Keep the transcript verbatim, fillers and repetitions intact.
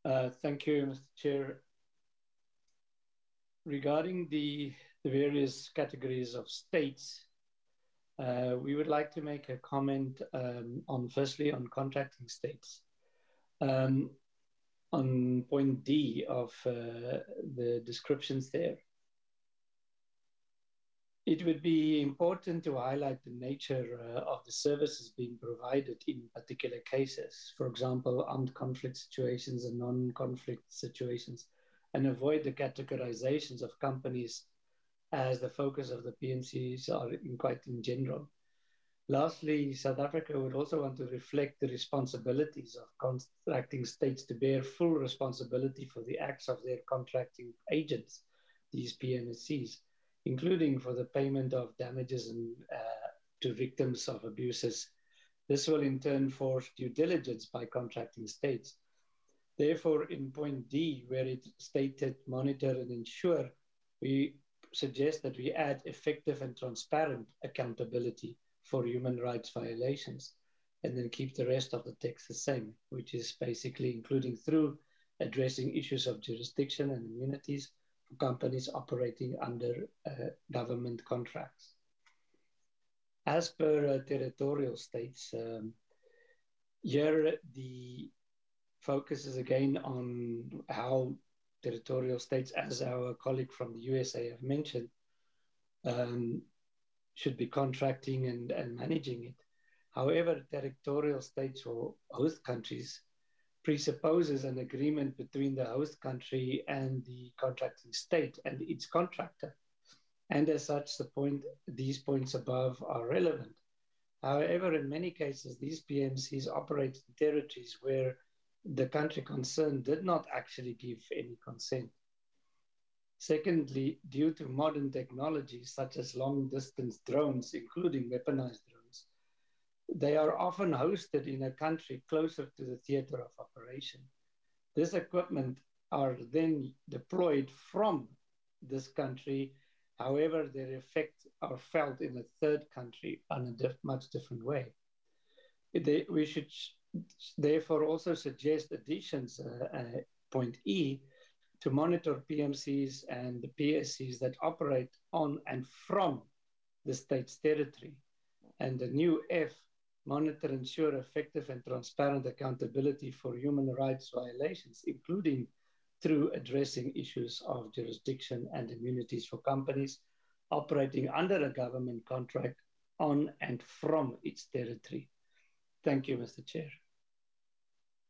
Uh, thank you, Mister Chair. Regarding the, the various categories of states, uh, we would like to make a comment um, on firstly on contracting states. Um, on point D of uh, the descriptions there, it would be important to highlight the nature uh, of the services being provided in particular cases, for example, armed conflict situations and non-conflict situations, and avoid the categorizations of companies as the focus of the P M Cs are in quite in general. Lastly, South Africa would also want to reflect the responsibilities of contracting states to bear full responsibility for the acts of their contracting agents, these P M Cs, including for the payment of damages and, uh, to victims of abuses. This will in turn force due diligence by contracting states. Therefore, in point D, where it stated monitor and ensure, we suggest that we add effective and transparent accountability for human rights violations, and then keep the rest of the text the same, which is basically including through addressing issues of jurisdiction and immunities for companies operating under uh, government contracts. As per uh, territorial states, um, here the focus is again on how territorial states, as our colleague from the U S A have mentioned, um, should be contracting and, and managing it. However, territorial states or host countries presupposes an agreement between the host country and the contracting state and its contractor. And as such, the point, these points above are relevant. However, in many cases, these P M Cs operate in territories where the country concerned did not actually give any consent. Secondly, due to modern technologies such as long distance drones, including weaponized drones, they are often hosted in a country closer to the theater of operation. This equipment are then deployed from this country. However, their effects are felt in a third country in a diff much different way. They, we should therefore also suggest additions, uh, uh, point E, to monitor P M Cs and the P S Cs that operate on and from the state's territory. And the new F, monitor and ensure effective and transparent accountability for human rights violations, including through addressing issues of jurisdiction and immunities for companies operating under a government contract on and from its territory. Thank you, Mister Chair.